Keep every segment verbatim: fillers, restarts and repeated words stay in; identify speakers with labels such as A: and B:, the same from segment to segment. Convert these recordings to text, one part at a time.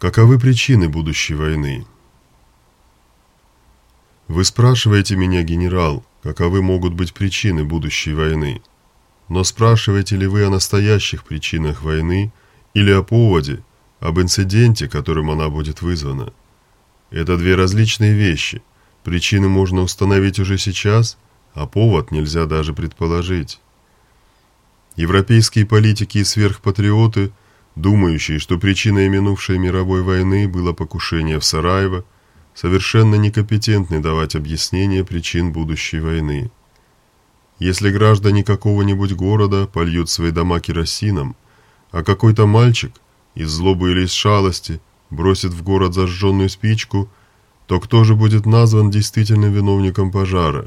A: Каковы причины будущей войны? Вы спрашиваете меня, генерал, каковы могут быть причины будущей войны. Но спрашиваете ли вы о настоящих причинах войны или о поводе, об инциденте, которым она будет вызвана? Это две различные вещи. Причины можно установить уже сейчас, а повод нельзя даже предположить. Европейские политики и сверхпатриоты, думающие, что причиной минувшей мировой войны было покушение в Сараево, совершенно некомпетентны давать объяснение причин будущей войны. Если граждане какого-нибудь города польют свои дома керосином, а какой-то мальчик из злобы или из шалости бросит в город зажженную спичку, то кто же будет назван действительным виновником пожара?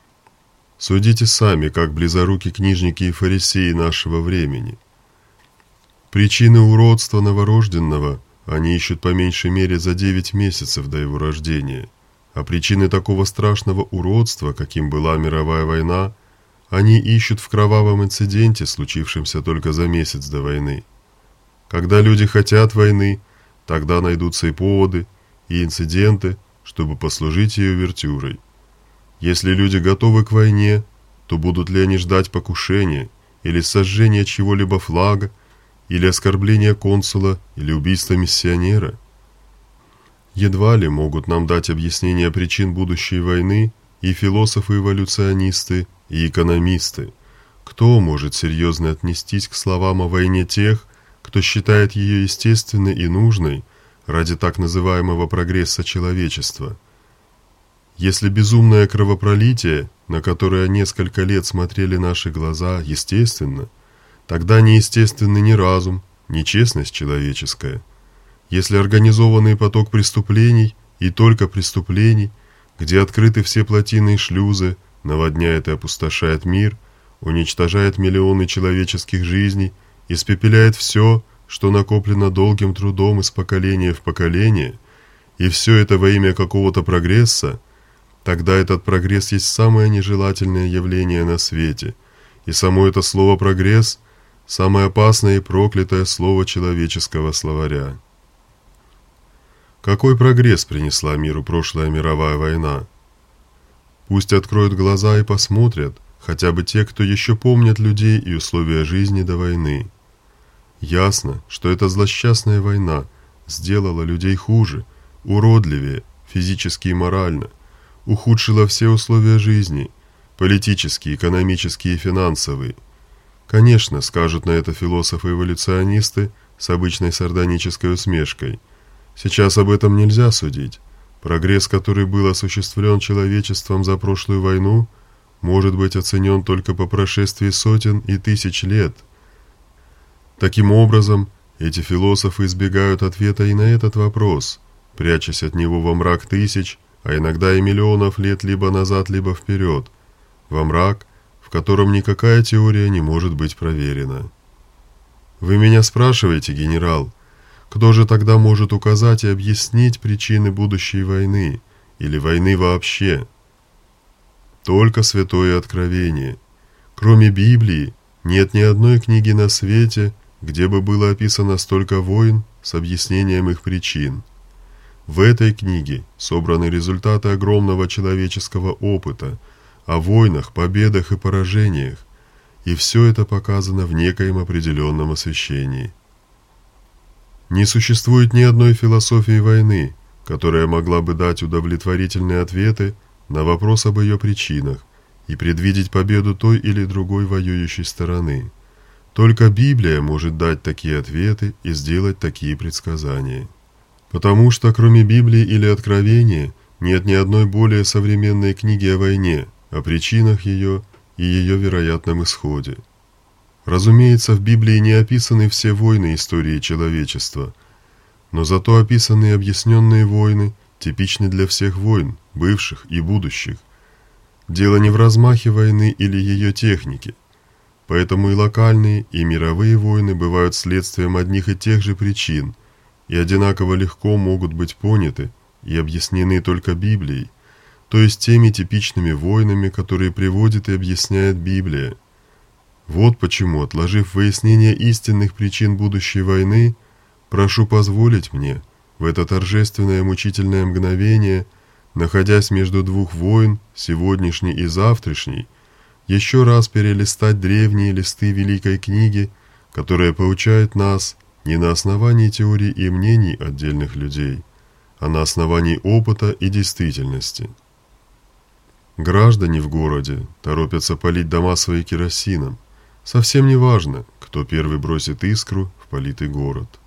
A: Судите сами, как близоруки книжники и фарисеи нашего времени. Причины уродства новорожденного они ищут по меньшей мере за девять месяцев до его рождения, а причины такого страшного уродства, каким была мировая война, они ищут в кровавом инциденте, случившемся только за месяц до войны. Когда люди хотят войны, тогда найдутся и поводы, и инциденты, чтобы послужить ее увертюрой. Если люди готовы к войне, то будут ли они ждать покушения или сожжения чьего-либо флага, или оскорбления консула, или убийства миссионера? Едва ли могут нам дать объяснение причин будущей войны и философы-эволюционисты, и экономисты. Кто может серьезно отнестись к словам о войне тех, кто считает ее естественной и нужной ради так называемого прогресса человечества? Если безумное кровопролитие, на которое несколько лет смотрели наши глаза, естественно, тогда неестественны ни разум, ни честность человеческая. Если организованный поток преступлений, и только преступлений, где открыты все плотины и шлюзы, наводняет и опустошает мир, уничтожает миллионы человеческих жизней, испепеляет все, что накоплено долгим трудом из поколения в поколение, и все это во имя какого-то прогресса, тогда этот прогресс есть самое нежелательное явление на свете, и само это слово «прогресс» – самое опасное и проклятое слово человеческого словаря. Какой прогресс принесла миру прошлая мировая война? Пусть откроют глаза и посмотрят, хотя бы те, кто еще помнят людей и условия жизни до войны. Ясно, что эта злосчастная война сделала людей хуже, уродливее, физически и морально, ухудшила все условия жизни, политические, экономические и финансовые. Конечно, скажут на это философы-эволюционисты с обычной сардонической усмешкой. Сейчас об этом нельзя судить. Прогресс, который был осуществлен человечеством за прошлую войну, может быть оценен только по прошествии сотен и тысяч лет. Таким образом, эти философы избегают ответа и на этот вопрос, прячась от него во мрак тысяч, а иногда и миллионов лет либо назад, либо вперед, во мрак, в котором никакая теория не может быть проверена. Вы меня спрашиваете, генерал, кто же тогда может указать и объяснить причины будущей войны, или войны вообще? Только Святое Откровение. Кроме Библии, нет ни одной книги на свете, где бы было описано столько войн с объяснением их причин. В этой книге собраны результаты огромного человеческого опыта о войнах, победах и поражениях, и все это показано в некоем определенном освещении. Не существует ни одной философии войны, которая могла бы дать удовлетворительные ответы на вопрос об ее причинах и предвидеть победу той или другой воюющей стороны. Только Библия может дать такие ответы и сделать такие предсказания. Потому что кроме Библии или Откровения нет ни одной более современной книги о войне, о причинах ее и ее вероятном исходе. Разумеется, в Библии не описаны все войны истории человечества, но зато описаны и объясненные войны, типичны для всех войн, бывших и будущих. Дело не в размахе войны или ее технике. Поэтому и локальные, и мировые войны бывают следствием одних и тех же причин, и одинаково легко могут быть поняты и объяснены только Библией, то есть теми типичными войнами, которые приводит и объясняет Библия. Вот почему, отложив выяснение истинных причин будущей войны, прошу позволить мне в это торжественное мучительное мгновение, находясь между двух войн, сегодняшней и завтрашней, еще раз перелистать древние листы Великой книги, которая поучает нас не на основании теорий и мнений отдельных людей, а на основании опыта и действительности. Граждане в городе торопятся полить дома свои керосином. Совсем не важно, кто первый бросит искру в политый город.